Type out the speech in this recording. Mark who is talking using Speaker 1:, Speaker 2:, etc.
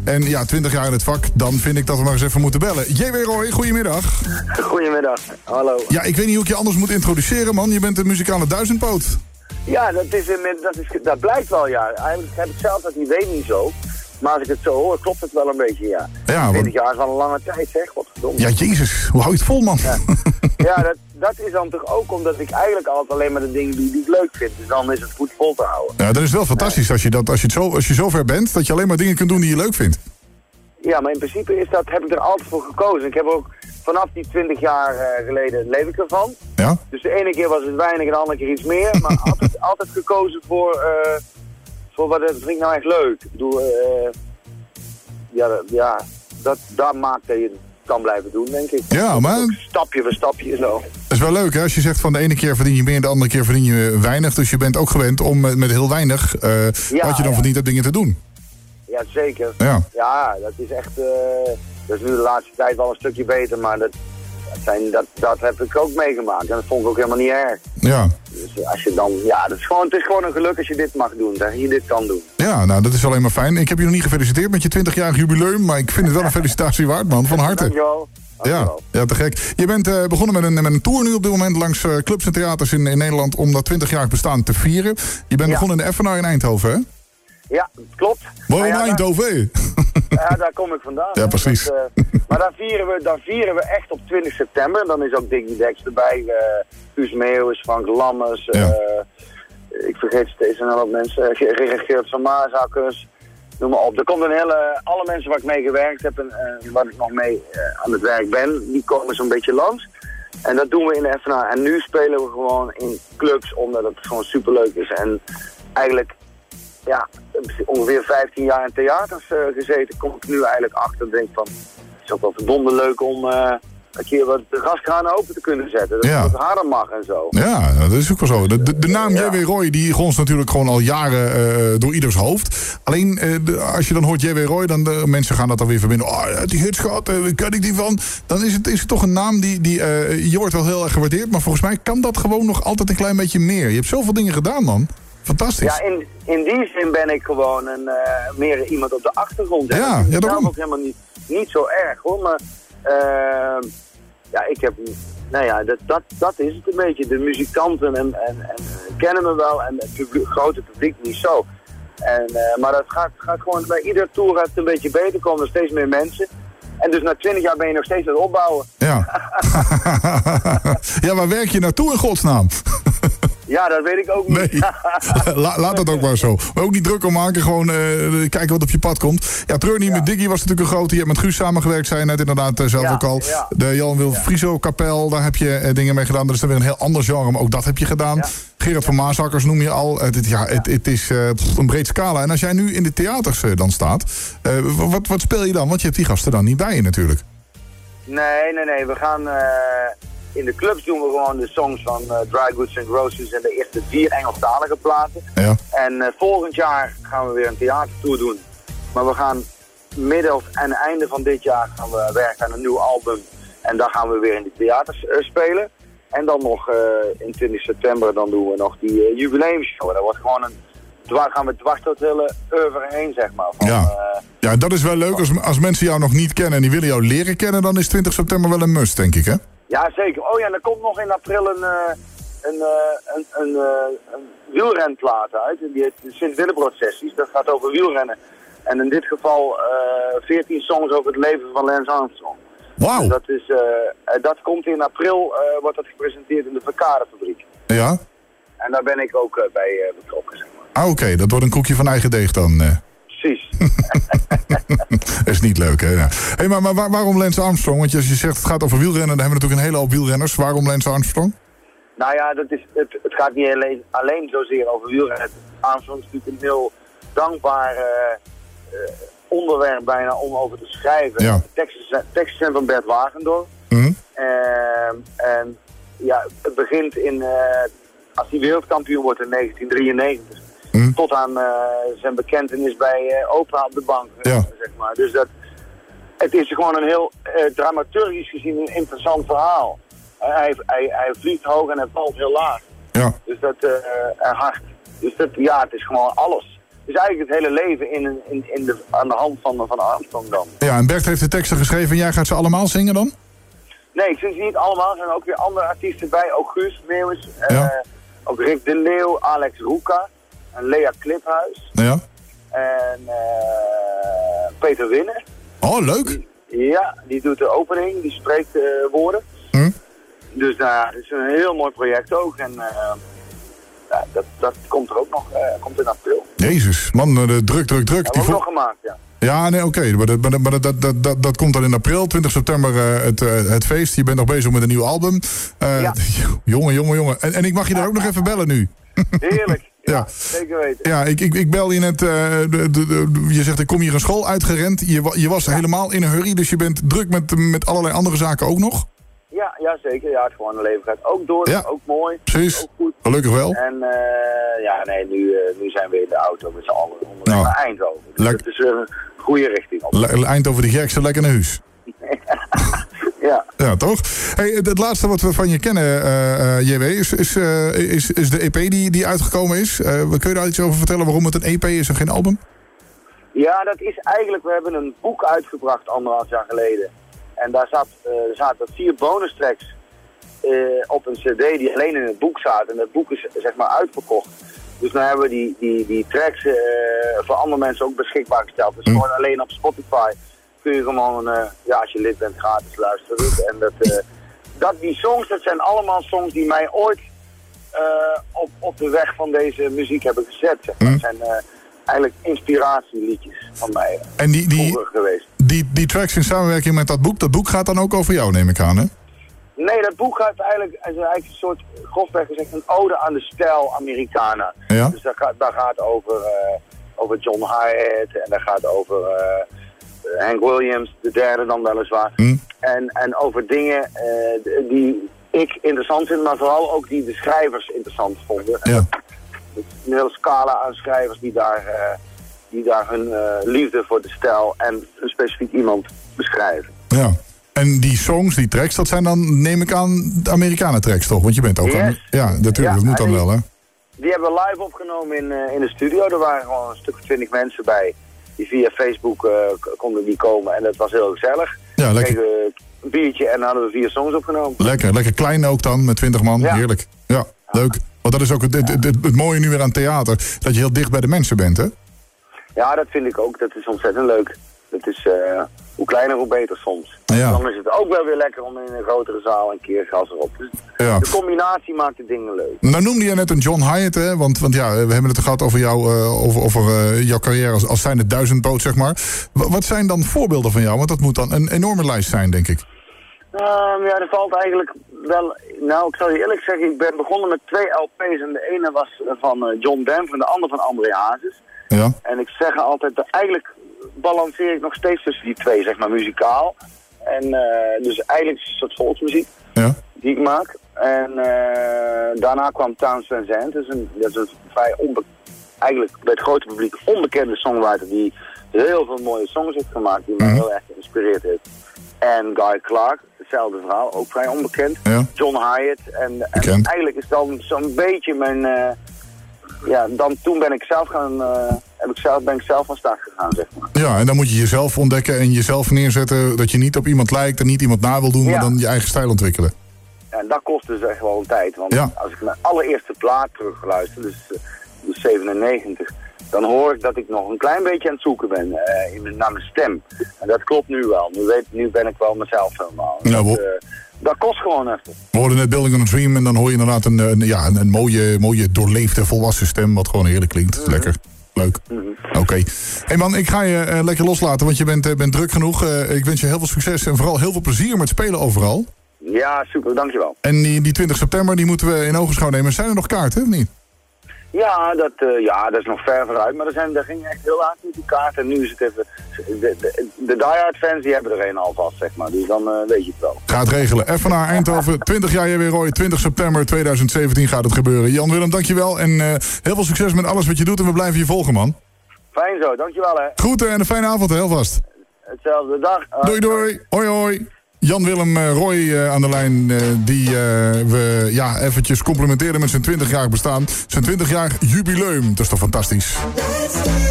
Speaker 1: En ja, 20 jaar in het vak, dan vind ik dat we maar eens even moeten bellen. J.W. Roy, goedemiddag.
Speaker 2: Goedemiddag, hallo.
Speaker 1: Ja, ik weet niet hoe ik je anders moet introduceren, man. Je bent een muzikale duizendpoot.
Speaker 2: Ja, dat blijkt wel, ja. Eigenlijk heb ik zelf dat idee niet zo. Maar als ik het zo hoor, klopt het wel een beetje, ja.
Speaker 1: Ja,
Speaker 2: 20 jaar is wel een lange tijd, zeg. Godverdomme.
Speaker 1: Ja, jezus. Hoe hou je het vol, man?
Speaker 2: Ja, dat is dan toch ook omdat ik eigenlijk altijd alleen maar de dingen doe die ik leuk vind. Dus dan is het goed vol te houden.
Speaker 1: Ja, dat is wel fantastisch als je zover bent, dat je alleen maar dingen kunt doen die je leuk vindt.
Speaker 2: Ja, maar in principe heb ik er altijd voor gekozen. Ik heb ook vanaf die 20 jaar geleden leef ik ervan.
Speaker 1: Ja?
Speaker 2: Dus de ene keer was het weinig en de andere keer iets meer. Maar altijd gekozen voor wat vind ik nou echt leuk. Ik bedoel, dat maakt dat je het kan blijven doen, denk ik.
Speaker 1: Ja, maar
Speaker 2: Stapje voor stapje zo.
Speaker 1: dat is wel leuk, hè? Als je zegt van de ene keer verdien je meer, de andere keer verdien je weinig. Dus je bent ook gewend om met heel weinig wat je dan verdient hebt dingen te doen.
Speaker 2: Ja, zeker. Ja, dat is echt... dat is nu de laatste tijd wel een stukje beter, maar dat heb ik ook meegemaakt. En dat vond ik ook helemaal niet erg.
Speaker 1: Ja.
Speaker 2: Dus als je dan... Ja, het is gewoon een geluk als je dit mag doen, dat je dit kan doen.
Speaker 1: Ja, nou, dat is alleen maar fijn. Ik heb je nog niet gefeliciteerd met je 20-jarig jubileum, maar ik vind het wel een felicitatie waard, man. Van harte.
Speaker 2: Dankjewel.
Speaker 1: Ja, te gek. Je bent begonnen met een tour nu op dit moment langs clubs en theaters in Nederland om dat 20-jarig bestaan te vieren. Je bent begonnen in de Effenaar in Eindhoven, hè?
Speaker 2: Ja, klopt.
Speaker 1: Waarom Eindhoven?
Speaker 2: Ja, daar kom ik vandaan.
Speaker 1: Ja, precies.
Speaker 2: Maar daar vieren we echt op 20 september. Dan is ook Diggy Dex erbij. Guus Meeuwis, Frank Lammers. Ik vergeet steeds een hoop mensen. Geert van Maasakkers. Noem maar op. Er komt alle mensen waar ik mee gewerkt heb en waar ik nog mee aan het werk ben, die komen zo'n beetje langs. En dat doen we in de Effenaar. En nu spelen we gewoon in clubs, omdat het gewoon superleuk is. En eigenlijk, ja, ongeveer 15 jaar in theaters gezeten, kom ik nu eigenlijk achter. Denk van, het is ook wel verdomde leuk om een keer wat de gaskranen open te kunnen zetten. Dat het harder mag en zo.
Speaker 1: Ja, dat is ook wel zo. De naam J.W. Roy, die gonst natuurlijk gewoon al jaren door ieders hoofd. Alleen, als je dan hoort J.W. Roy, dan de mensen gaan dat dan weer verbinden. Oh, die hits gehad, waar ken ik die van? Dan is het toch een naam die je wordt wel heel erg gewaardeerd. Maar volgens mij kan dat gewoon nog altijd een klein beetje meer. Je hebt zoveel dingen gedaan, man. Fantastisch.
Speaker 2: Ja, in die zin ben ik gewoon meer iemand op de achtergrond.
Speaker 1: Ja,
Speaker 2: dat
Speaker 1: daarom.
Speaker 2: is ook helemaal niet zo erg, hoor. Maar ja, ik heb... Nou ja, dat is het een beetje. De muzikanten en kennen me wel en het grote publiek niet zo. Maar dat gaat gewoon bij ieder tour het een beetje beter, komen er steeds meer mensen. En dus na 20 jaar ben je nog steeds aan het opbouwen.
Speaker 1: Ja. Ja, waar werk je naartoe in godsnaam?
Speaker 2: Ja, dat weet ik ook niet.
Speaker 1: Nee, laat dat ook maar zo. Maar ook niet druk om maken, gewoon kijken wat op je pad komt. Ja, Treur niet met Diggy was natuurlijk een grote. Je hebt met Guus samengewerkt, zei je net inderdaad zelf ook al. Ja. De Jan Wil Frieso kapel, daar heb je dingen mee gedaan. Dat is dan weer een heel ander genre, maar ook dat heb je gedaan. Ja. Gerard van Maasakkers noem je al. Het is een breed scala. En als jij nu in de theaters dan staat, wat speel je dan? Want je hebt die gasten dan niet bij je natuurlijk.
Speaker 2: Nee. We gaan... In de clubs doen we gewoon de songs van Dry Goods and Groceries en de eerste 4 Engelstalige platen. Ja. En volgend jaar gaan we weer een theatertour doen. Maar we gaan midden en einde van dit jaar gaan we werken aan een nieuw album. En dan gaan we weer in de theaters spelen. En dan nog in 20 september dan doen we nog die jubileumshow. Dat wordt gewoon gaan we dwars tot het hele oeuvre heen, zeg maar.
Speaker 1: Ja, dat is wel leuk. Als mensen jou nog niet kennen en die willen jou leren kennen, dan is 20 september wel een must, denk ik, hè? Ja,
Speaker 2: zeker. Oh ja, en er komt nog in april een wielrenplaat uit. Die heet de Sint-Willebrod-sessies. Dat gaat over wielrennen. En in dit geval 14 songs over het leven van Lance Armstrong.
Speaker 1: Wauw.
Speaker 2: Dat komt in april, wordt dat gepresenteerd in de Verkadefabriek.
Speaker 1: Ja.
Speaker 2: En daar ben ik ook bij betrokken, zeg maar.
Speaker 1: Ah, oké. Dat wordt een koekje van eigen deeg dan.
Speaker 2: Precies.
Speaker 1: Dat is niet leuk, hè? Ja. Hey, maar waarom Lance Armstrong? Want als je zegt het gaat over wielrennen, dan hebben we natuurlijk een hele hoop wielrenners. Waarom Lance Armstrong?
Speaker 2: Nou ja, het gaat niet alleen zozeer over wielrennen. Armstrong is natuurlijk een heel dankbaar onderwerp bijna om over te schrijven. Ja. De teksten zijn van Bert Wagendorp. Mm-hmm. En ja, het begint als hij wereldkampioen wordt in 1993. Tot aan zijn bekentenis bij Oprah op de bank, zeg maar. Dus het is gewoon een heel dramaturgisch gezien een interessant verhaal. Hij vliegt hoog en hij valt heel laag. Ja. Dus en hard. Dus het is gewoon alles. Dus eigenlijk het hele leven aan de hand van Armstrong dan.
Speaker 1: Ja, en Bert heeft de teksten geschreven en jij gaat ze allemaal zingen dan?
Speaker 2: Nee, ik zing ze niet allemaal. Er zijn ook weer andere artiesten bij. Ook Guus Meeuwis, ook Rick de Leeuw, Alex Roeka en Lea Kliphuis.
Speaker 1: Ja.
Speaker 2: En Peter Winner.
Speaker 1: Oh, leuk.
Speaker 2: Die doet de opening, die spreekt woorden. Dus het is een heel mooi project ook. En dat komt er ook nog, komt in april.
Speaker 1: Jezus, man, druk.
Speaker 2: Dat hebben we ook nog gemaakt, ja.
Speaker 1: Ja, nee, oké. Maar dat komt dan in april. 20 september het feest. Je bent nog bezig met een nieuw album. Jongen. En ik mag je daar ook nog even bellen nu.
Speaker 2: Heerlijk. Ja, zeker weten.
Speaker 1: Ja, ik bel je net. Je zegt, ik kom hier een school uitgerend. Je was helemaal in een hurry, dus je bent druk met allerlei andere zaken ook nog?
Speaker 2: Ja, zeker. Ja, het gewone leven gaat ook door.
Speaker 1: Ja.
Speaker 2: Ook mooi.
Speaker 1: Precies.
Speaker 2: Ook goed.
Speaker 1: Gelukkig wel.
Speaker 2: En nu zijn we in de auto met z'n allen onderweg naar Eindhoven. Dus dat is weer een goede richting op.
Speaker 1: Eindhoven de gekste, lekker naar huis. Ja, toch? Hey, het laatste wat we van je kennen, JW, is de EP die uitgekomen is. Kun je daar iets over vertellen waarom het een EP is en geen album?
Speaker 2: Ja, dat is eigenlijk, we hebben een boek uitgebracht 1,5 jaar geleden. En daar zaten 4 bonus tracks op een cd die alleen in het boek zaten. En dat boek is zeg maar uitverkocht. Dus nu hebben we die tracks voor andere mensen ook beschikbaar gesteld. Dus gewoon alleen op Spotify kun je gewoon, als je lid bent, gratis luisteren. En die songs, dat zijn allemaal songs die mij ooit op de weg van deze muziek hebben gezet. Zeg maar. Dat zijn eigenlijk inspiratieliedjes van mij vroeger geweest.
Speaker 1: Die tracks in samenwerking met dat boek gaat dan ook over jou, neem ik aan, hè?
Speaker 2: Nee, dat boek gaat eigenlijk een soort, grofweg gezegd, een ode aan de stijl Amerikanen.
Speaker 1: Ja?
Speaker 2: Dus daar gaat over John Hyatt en daar gaat over Hank Williams, de derde dan weliswaar. En over dingen die ik interessant vind, maar vooral ook die de schrijvers interessant vonden.
Speaker 1: Ja.
Speaker 2: Een hele scala aan schrijvers die daar hun liefde voor de stijl en een specifiek iemand beschrijven.
Speaker 1: Ja. En die songs, die tracks, dat zijn dan, neem ik aan, de Amerikanen tracks toch? Want je bent ook
Speaker 2: yes.
Speaker 1: Ja, natuurlijk, dat moet dan wel, hè?
Speaker 2: Die hebben we live opgenomen in de studio. Er waren gewoon een stuk of 20 mensen bij. Die via Facebook konden die komen en dat was heel gezellig.
Speaker 1: Ja, lekker.
Speaker 2: We kregen een biertje en hadden we 4 songs opgenomen.
Speaker 1: Lekker klein ook dan, met 20 man. Ja. Heerlijk. Ja, leuk. Want dat is ook het mooie nu weer aan theater, dat je heel dicht bij de mensen bent, hè?
Speaker 2: Ja, dat vind ik ook. Dat is ontzettend leuk. Dat is, hoe kleiner, hoe beter soms.
Speaker 1: Ja.
Speaker 2: Dan is het ook wel weer lekker om in een grotere zaal een keer gas erop. Dus de combinatie maakt de dingen leuk.
Speaker 1: Nou noemde je net een John Hyatt, hè? Want ja, we hebben het gehad over jouw carrière als zijnde duizendpoot, zeg maar. Wat zijn dan voorbeelden van jou? Want dat moet dan een enorme lijst zijn, denk ik.
Speaker 2: Ja, er valt eigenlijk wel... Nou, ik zal je eerlijk zeggen, ik ben begonnen met 2 LP's. En de ene was van John Denver en de andere van André Hazes.
Speaker 1: Ja.
Speaker 2: En ik zeg altijd, dat eigenlijk balanceer ik nog steeds tussen die 2, zeg maar, muzikaal. En dus eigenlijk een soort volksmuziek die ik maak. En daarna kwam Townes Van Zandt. Dat is een vrij eigenlijk bij het grote publiek onbekende songwriter die heel veel mooie songs heeft gemaakt. Die mij heel erg geïnspireerd heeft. En Guy Clark, hetzelfde verhaal, ook vrij onbekend. Ja. John Hyatt. En eigenlijk is dan zo'n beetje mijn... toen ben ik zelf ben ik zelf van start gegaan, zeg maar. Ja,
Speaker 1: en dan moet je jezelf ontdekken en jezelf neerzetten dat je niet op iemand lijkt en niet iemand na wil doen, maar dan je eigen stijl ontwikkelen.
Speaker 2: Ja, en dat kost dus echt wel een tijd, want als ik mijn allereerste plaat terugluister, dus 97, dan hoor ik dat ik nog een klein beetje aan het zoeken ben naar mijn stem. En dat klopt nu wel. Nu ben ik wel mezelf helemaal. Dat kost gewoon even.
Speaker 1: We hoorden net Building on a Dream en dan hoor je inderdaad een mooie doorleefde volwassen stem wat gewoon heerlijk klinkt. Lekker. Leuk. Oké. Hey man, ik ga je lekker loslaten, want je bent druk genoeg. Ik wens je heel veel succes en vooral heel veel plezier met spelen overal.
Speaker 2: Ja, super. Dankjewel.
Speaker 1: En die 20 september, die moeten we in ogenschouw nemen. Zijn er nog kaarten, of niet?
Speaker 2: Ja, dat is nog ver vooruit, maar er ging echt heel laat met die kaarten. En nu is het even... De diehard fans, die hebben er een alvast, zeg maar. Dus dan weet je het wel.
Speaker 1: Ga het regelen. Even naar Eindhoven. 20 jaar JW Roy. 20 september 2017 gaat het gebeuren. Jan-Willem, dankjewel. En heel veel succes met alles wat je doet. En we blijven je volgen, man.
Speaker 2: Fijn zo, dankjewel hè.
Speaker 1: Groeten en een fijne avond, heel vast.
Speaker 2: Hetzelfde, dag.
Speaker 1: Doei. Hoi. Jan-Willem Roy aan de lijn, die we eventjes complimenteren met zijn 20-jarig bestaan. Zijn 20-jarig jubileum, dat is toch fantastisch?